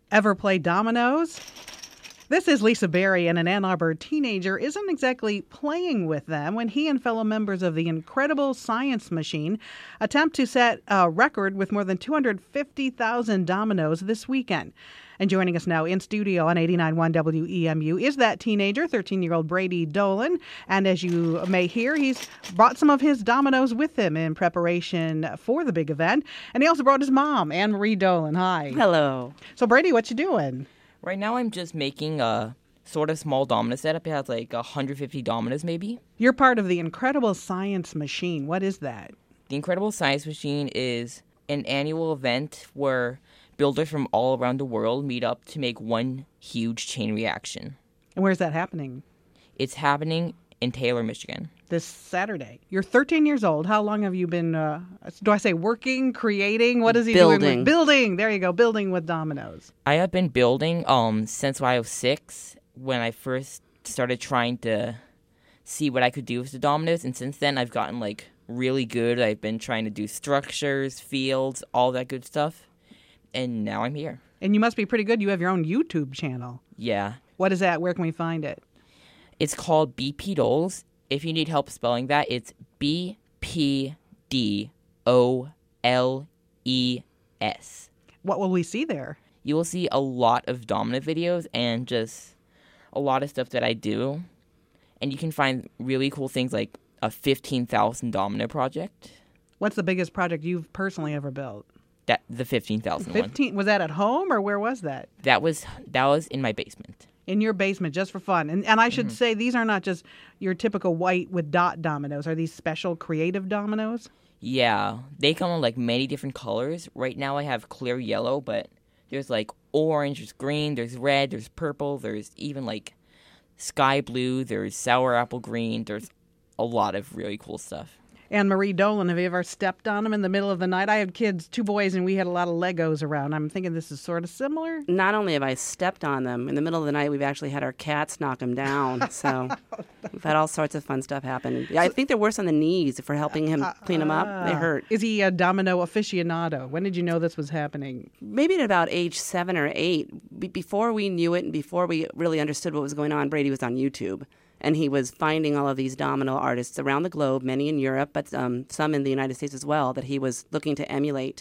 Ever play dominoes? This is Lisa Berry, and an Ann Arbor teenager isn't exactly playing with them when he and fellow members of the Incredible Science Machine attempt to set a record with more than 250,000 dominoes this weekend. And joining us now in studio on 89.1 WEMU is that teenager, 13-year-old Brady Dolan. And as you may hear, he's brought some of his dominoes with him in preparation for the big event. And he also brought his mom, Anne Marie Dolan. Hi. Hello. So, Brady, what you doing? Right now I'm just making a sort of small domino setup. It has like 150 dominoes maybe. You're part of the Incredible Science Machine. What is that? The Incredible Science Machine is an annual event where builders from all around the world meet up to make one huge chain reaction. And where's that happening? It's happening in Taylor, Michigan. This Saturday. You're 13 years old. How long have you been, do I say working, creating? What is he doing? Building. There you go. Building with dominoes. I have been building since I was 6 when I first started trying to see what I could do with the dominoes. And since then, I've gotten really good. I've been trying to do structures, fields, all that good stuff. And now I'm here. And you must be pretty good. You have your own YouTube channel. Yeah. What is that? Where can we find it? It's called BP Doles. If you need help spelling that, it's BPDOLES. What will we see there? You will see a lot of domino videos and just a lot of stuff that I do. And you can find really cool things like a 15,000 domino project. What's the biggest project you've personally ever built? The 15,000 one. Was that at home or where was that? That was in my basement. In your basement, just for fun. And I should say, these are not just your typical white with dot dominoes. Are these special creative dominoes? Yeah. They come in many different colors. Right now I have clear yellow, but there's orange, there's green, there's red, there's purple, there's even sky blue, there's sour apple green. There's a lot of really cool stuff. Anne Marie Dolan, have you ever stepped on them in the middle of the night? I had kids, 2 boys, and we had a lot of Legos around. I'm thinking this is sort of similar. Not only have I stepped on them, in the middle of the night, we've actually had our cats knock them down. So we've had all sorts of fun stuff happen. I think they're worse on the knees for helping him clean them up. They hurt. Is he a domino aficionado? When did you know this was happening? Maybe at about age 7 or 8. Before we knew it and before we really understood what was going on, Brady was on YouTube. And he was finding all of these domino artists around the globe, many in Europe, but some in the United States as well, that he was looking to emulate.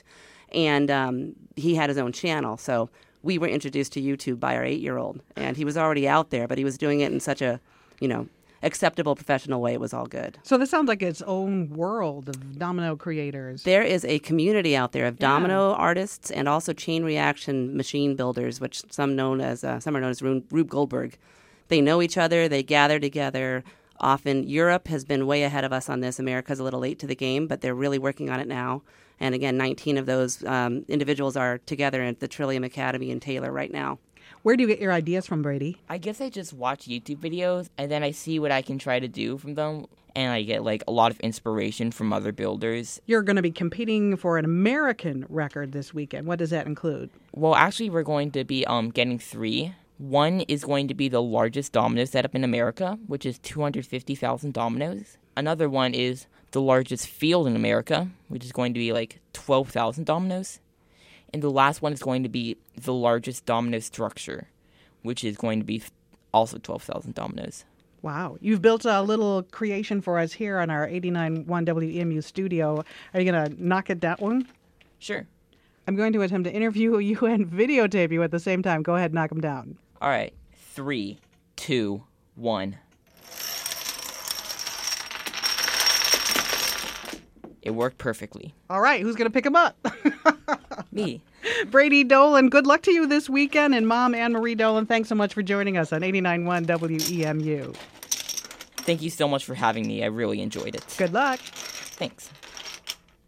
And he had his own channel. So we were introduced to YouTube by our 8-year-old. And he was already out there, but he was doing it in such a, acceptable professional way. It was all good. So this sounds like its own world of domino creators. There is a community out there of domino artists and also chain reaction machine builders, which some are known as Rube Goldberg. They know each other. They gather together. Often Europe has been way ahead of us on this. America's a little late to the game, but they're really working on it now. And again, 19 of those individuals are together at the Trillium Academy in Taylor right now. Where do you get your ideas from, Brady? I guess I just watch YouTube videos, and then I see what I can try to do from them. And I get a lot of inspiration from other builders. You're going to be competing for an American record this weekend. What does that include? Well, actually, we're going to be getting 3. One is going to be the largest domino setup in America, which is 250,000 dominoes. Another one is the largest field in America, which is going to be 12,000 dominoes. And the last one is going to be the largest domino structure, which is going to be also 12,000 dominoes. Wow. You've built a little creation for us here on our 89.1 WEMU studio. Are you going to knock it down? Sure. I'm going to attempt to interview you and videotape you at the same time. Go ahead, knock them down. All right. 3, 2, 1. It worked perfectly. All right. Who's going to pick them up? Me. Brady Dolan, good luck to you this weekend. And Mom, Anne Marie Dolan, thanks so much for joining us on 89.1 WEMU. Thank you so much for having me. I really enjoyed it. Good luck. Thanks.